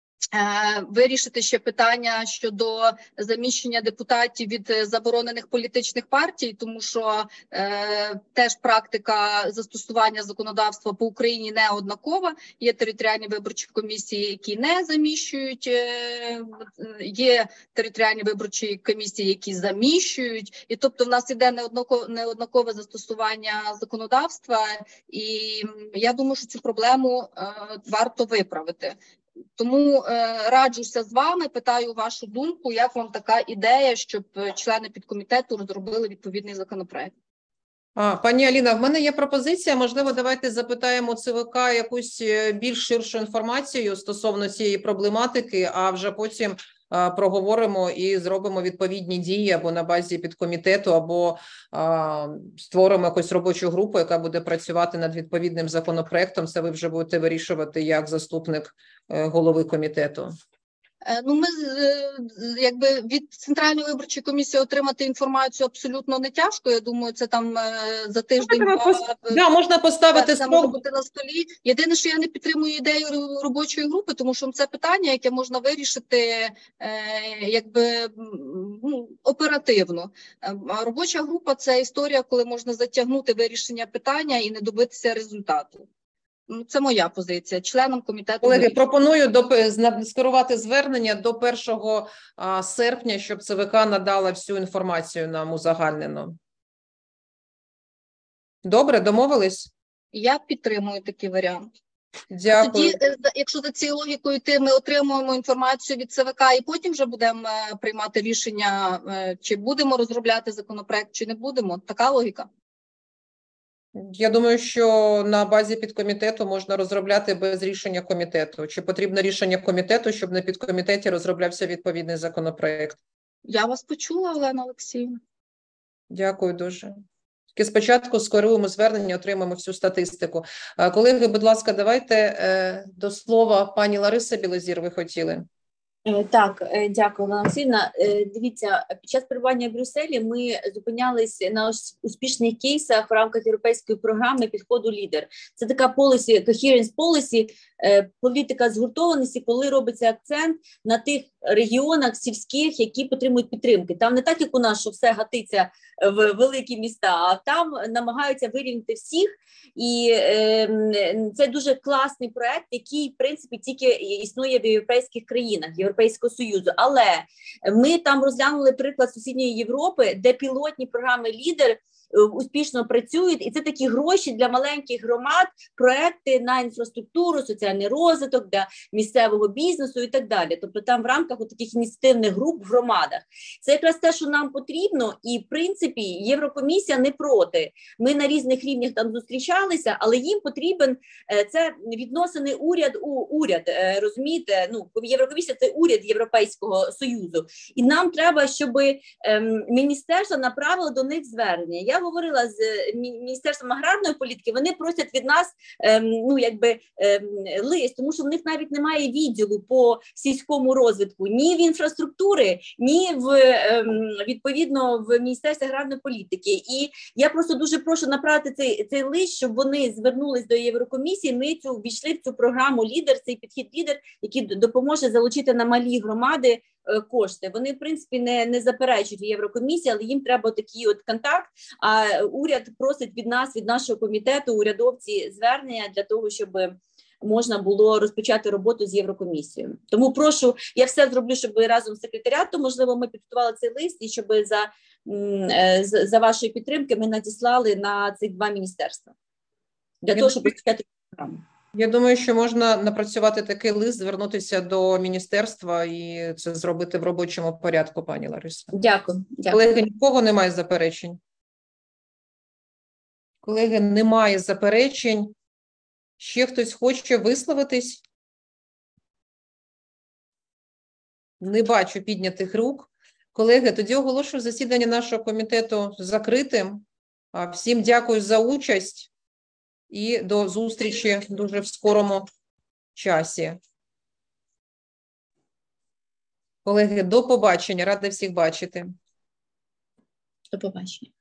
вирішити ще питання щодо заміщення депутатів від заборонених політичних партій, тому що е, теж практика застосування законодавства по Україні не однакова. Є територіальні виборчі комісії, які не заміщують, е, є територіальні виборчі комісії, які заміщують. І тобто в нас іде неоднакове, неоднакове застосування законодавства, і я думаю, що цю проблему е, варто виправити. Тому е, раджуся з вами, питаю вашу думку, як вам така ідея, щоб члени підкомітету розробили відповідний законопроект. А, пані Аліна, в мене є пропозиція, можливо, давайте запитаємо ЦВК якусь більш ширшу інформацію стосовно цієї проблематики, а вже потім а, проговоримо і зробимо відповідні дії або на базі підкомітету, або а, створимо якусь робочу групу, яка буде працювати над відповідним законопроектом. Це ви вже будете вирішувати як заступник е, голови комітету. Ну, ми якби від Центральної виборчої комісії отримати інформацію абсолютно не тяжко. Я думаю, це там за тиждень два, да, можна поставити це може бути на столі. Єдине, що я не підтримую ідею робочої групи, тому що це питання, яке можна вирішити е, якби ну, оперативно. А робоча група – це історія, коли можна затягнути вирішення питання і не добитися результату. Це моя позиція. Членам комітету. Колеги, пропоную до, скерувати звернення до першого серпня, щоб ЦВК надала всю інформацію нам узагальнено. Добре, домовились? Я підтримую такий варіант. Дякую. Тоді, якщо за цією логікою йти, ми отримуємо інформацію від ЦВК і потім вже будемо приймати рішення, чи будемо розробляти законопроект, чи не будемо. Така логіка? Я думаю, що на базі підкомітету можна розробляти без рішення комітету. Чи потрібно рішення комітету, щоб на підкомітеті розроблявся відповідний законопроект? Я вас почула, Олена Олексіївна. Дякую дуже. Тільки спочатку скоруємо звернення, отримаємо всю статистику. Колеги, будь ласка, давайте до слова пані Лариса Білозір, ви хотіли. Так, дякую, Олена Олексіївна. Дивіться, під час перебування в Брюсселі ми зупинялися на успішних кейсах в рамках європейської програми підходу «Лідер». Це така policy, coherence policy, політика згуртованості, коли робиться акцент на тих регіонах сільських, які потребують підтримки. Там не так, як у нас, що все гатиться в великі міста, а там намагаються вирівняти всіх. І е, це дуже класний проект, який, в принципі, тільки існує в європейських країнах, Європейського Союзу. Але ми там розглянули приклад сусідньої Європи, де пілотні програми «Лідер» успішно працюють, і це такі гроші для маленьких громад, проекти на інфраструктуру, соціальний розвиток, для місцевого бізнесу і так далі. Тобто там в рамках таких ініціативних груп в громадах. Це якраз те, що нам потрібно, і в принципі Єврокомісія не проти. Ми на різних рівнях там зустрічалися, але їм потрібен, це відносини уряд у уряд, розумієте? Ну, Єврокомісія – це уряд Європейського Союзу. І нам треба, щоб ем, міністерство направило до них звернення. Я говорила з Міністерством аграрної політики, вони просять від нас ем, ну, якби, ем, лист, тому що в них навіть немає відділу по сільському розвитку ні в інфраструктури, ні в, ем, відповідно в Міністерстві аграрної політики. І я просто дуже прошу направити цей, цей лист, щоб вони звернулись до Єврокомісії, ми цю ввійшли в цю програму «Лідер», цей підхід «Лідер», який допоможе залучити на малі громади кошти. Вони, в принципі, не, не заперечують в Єврокомісії, але їм треба такий от контакт, а уряд просить від нас, від нашого комітету, урядовці звернення для того, щоб можна було розпочати роботу з Єврокомісією. Тому прошу, я все зроблю, щоб разом з секретаріатом, можливо, ми підготували цей лист і щоб за, за вашої підтримки ми надіслали на ці два міністерства. Для того, щоб розпочати програму. Я думаю, що можна напрацювати такий лист, звернутися до міністерства і це зробити в робочому порядку, пані Ларисо. Дякую. Дякую. Колеги, нікого немає заперечень? Колеги, немає заперечень. Ще хтось хоче висловитись? Не бачу піднятих рук. Колеги, тоді оголошую засідання нашого комітету закритим. А, Всім дякую за участь і до зустрічі дуже в скорому часі. Колеги, до побачення. Рада всіх бачити. До побачення.